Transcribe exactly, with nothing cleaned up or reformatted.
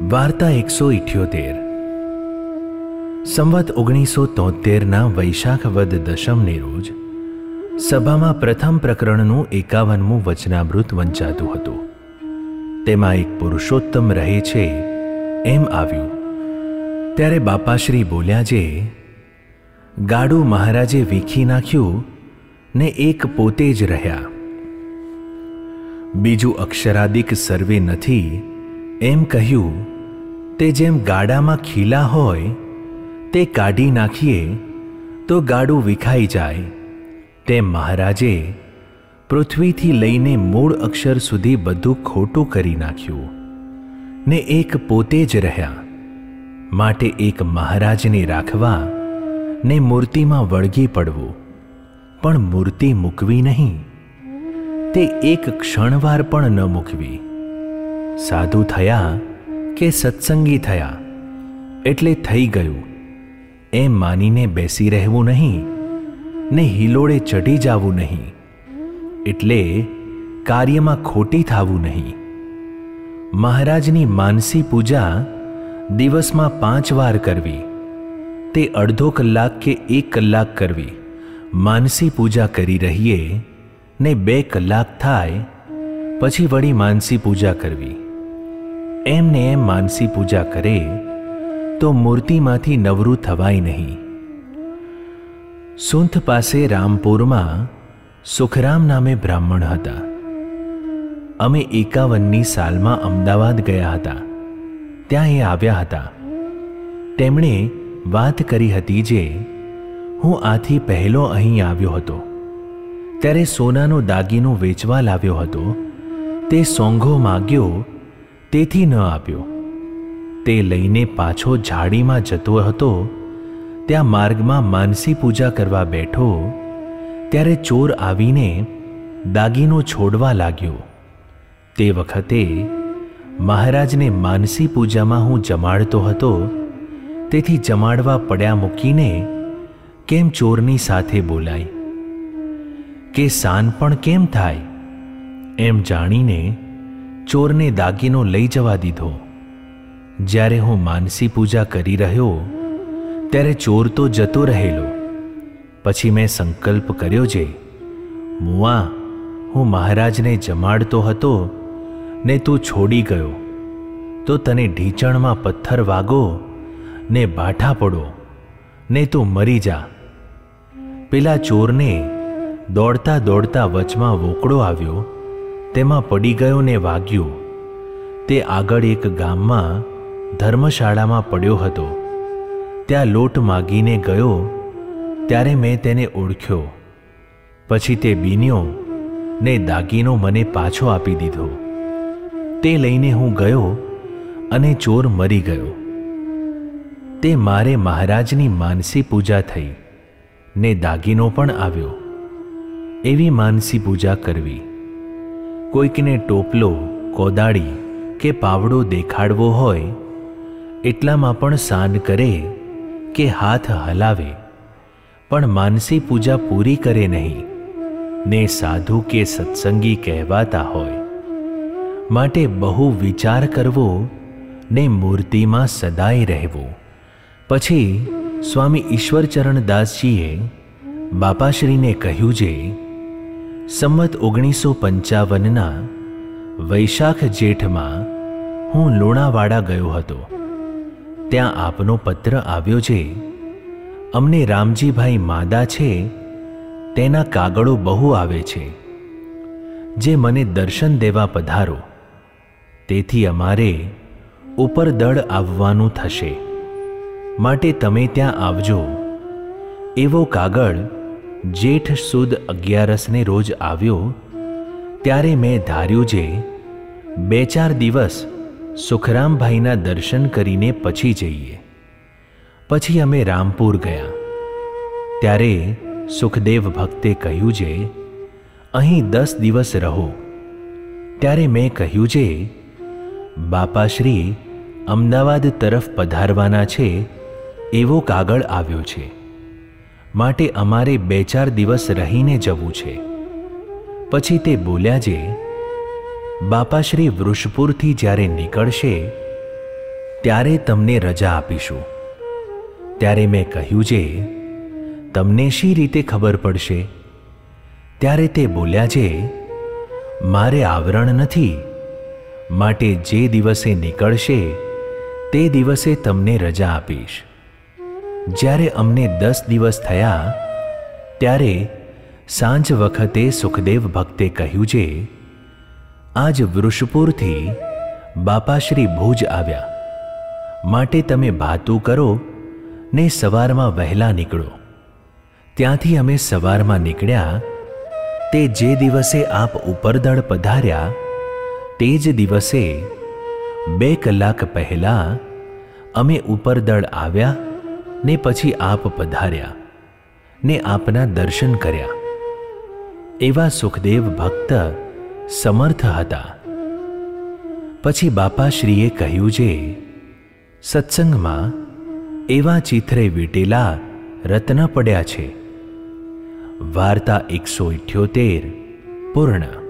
વાર્તા એકસો ઇઠ્યોતેર. સંવત ઓગણીસો તોતેરના વૈશાખ વદ દશમને રોજ સભામાં પ્રથમ પ્રકરણનું એકાવનમું વચનામૃત વંચાતું હતું. તેમાં એક પુરુષોત્તમ રહે છે એમ આવ્યું. ત્યારે બાપાશ્રી બોલ્યા જે ગાડું મહારાજે વીખી નાખ્યું ને એક પોતે જ રહ્યા. બીજું અક્ષરાદિક સર્વે નથી એમ કહ્યું. તે જેમ ગાડામાં ખીલા હોય તે કાઢી નાખીએ તો ગાડું વિખાઈ જાય, તેમ મહારાજે પૃથ્વીથી લઈને મૂળ અક્ષર સુધી બધું ખોટું કરી નાખ્યું ને એક પોતે જ રહ્યા. માટે એક મહારાજને રાખવા ને મૂર્તિમાં વળગી પડવું, પણ મૂર્તિ મૂકવી નહીં. તે એક ક્ષણવાર પણ ન મૂકવી. સાધુ થયા કે સત્સંગી થયા એટલે થઈ ગયું એમ માનીને બેસી રહેવું નહીં ને હિલોડે ચઢી જવું નહીં, એટલે કાર્યમાં ખોટી થવું નહીં. મહારાજની માનસી પૂજા દિવસમાં પાંચ વાર કરવી, તે અડધો કલાક કે એક કલાક કરવી. માનસી પૂજા કરી રહીએ ને બે કલાક થાય પછી વળી માનસી પૂજા કરવી. એમને એમ માનસી પૂજા કરે તો મૂર્તિમાંથી નવરું થવાય નહીં. સુંથ પાસે રામપુરમાં સુખરામ નામે બ્રાહ્મણ હતા. અમે એકાવનની સાલમાં અમદાવાદ ગયા હતા. ત્યાં એ આવ્યા હતા. તેમણે વાત કરી હતી જે હું આથી પહેલો અહીં આવ્યો હતો ત્યારે સોનાનો દાગીનો વેચવા લાવ્યો હતો. તે સોંઘો માગ્યો તેથી ન આપ્યો. તે લઈને પાછો ઝાડીમાં જતો હતો. ત્યાં માર્ગમાં માનસી પૂજા કરવા બેઠો ત્યારે ચોર આવીને દાગીનો છોડવા લાગ્યો. તે વખતે મહારાજને માનસી પૂજામાં હું જમાડતો હતો, તેથી જમાડવા પડ્યા મૂકીને કેમ ચોરની સાથે બોલાય કે સાન પણ કેમ થાય એમ જાણીને ચોરને દાગીનો લઈ જવા દીધો. જ્યારે હું માનસી પૂજા કરી રહ્યો ત્યારે ચોર તો જતો રહેલો. પછી મેં સંકલ્પ કર્યો જે મુઆ, હું મહારાજને જમાડતો હતો ને તું છોડી ગયો તો તને ઢીચણમાં પથ્થર વાગો ને બાઠા પડો ને તું મરી જા. પેલા ચોરને દોડતા દોડતા વચમાં વોકડો આવ્યો, તેમાં પડી ગયો ને વાગ્યું. તે આગળ એક ગામમાં ધર્મશાળામાં પડ્યો હતો. ત્યાં લોટ માગીને ગયો ત્યારે મેં તેને ઓળખ્યો. પછી તે બીન્યો ને દાગીનો મને પાછો આપી દીધો. તે લઈને હું ગયો અને ચોર મરી ગયો. તે મારે મહારાજની માનસી પૂજા થઈ ને દાગીનો પણ આવ્યો. એવી માનસી પૂજા કરવી. કોઈકને ટોપલો, કોદાળી કે પાવડો દેખાડવો હોય એટલામાં પણ સાન કરે કે હાથ હલાવે, પણ માનસી પૂજા પૂરી કરે નહીં ને સાધુ કે સત્સંગી કહેવાતા હોય. માટે બહુ વિચાર કરવો ને મૂર્તિમાં સદાય રહેવું. પછી સ્વામી ઈશ્વરચરણદાસજીએ બાપાશ્રીને કહ્યું જે સંવત ઓગણીસો પંચાવનના વૈશાખ જેઠમાં હું લુણાવાડા ગયો હતો. ત્યાં આપનો પત્ર આવ્યો છે. અમને રામજીભાઈ માદા છે તેના કાગળો બહુ આવે છે જે મને દર્શન દેવા પધારો. તેથી અમારે ઉપર દળ આવવાનું થશે, માટે તમે ત્યાં આવજો. એવો કાગળ જેઠ સુદ અગિયારસને રોજ આવ્યો. ત્યારે મેં ધાર્યું જે બે ચાર દિવસ સુખરામભાઈના દર્શન કરીને પછી જઈએ. પછી અમે રામપુર ગયા. ત્યારે સુખદેવ ભક્તે કહ્યું જે અહીં દસ દિવસ રહો. ત્યારે મેં કહ્યું જે બાપાશ્રી અમદાવાદ તરફ પધારવાના છે એવો કાગળ આવ્યો છે, માટે અમારે બે ચાર દિવસ રહીને જવું છે. પછી તે બોલ્યા જે બાપાશ્રી વૃષપુરથી જ્યારે નીકળશે ત્યારે તમને રજા આપીશું. ત્યારે મેં કહ્યું, જે તમને શી રીતે ખબર પડશે? ત્યારે તે બોલ્યા, જે મારે આવરણ નથી, માટે જે દિવસે નીકળશે તે દિવસે તમને રજા આપીશ. જ્યારે અમને દસ દિવસ થયા ત્યારે સાંજ વખતે સુખદેવ ભક્તે કહ્યું, જે આજ વૃષપુરથી બાપાશ્રી ભુજ આવ્યા, માટે તમે ભાતું કરો ને સવારમાં વહેલા નીકળો. ત્યાંથી અમે સવારમાં નીકળ્યા. તે જે દિવસે આપ ઉપરદળ પધાર્યા તે જ દિવસે બે કલાક પહેલા અમે ઉપરદળ આવ્યા ને પછી આપ પધાર્યા ને આપના દર્શન કર્યા. એવા સુખદેવ ભક્ત સમર્થ હતા. પછી બાપાશ્રીએ કહ્યું, જે સત્સંગમાં એવા ચિત્રે વીટેલા રત્ન પડ્યા છે. વાર્તા એકસો ઇઠ્યોતેર પૂર્ણ.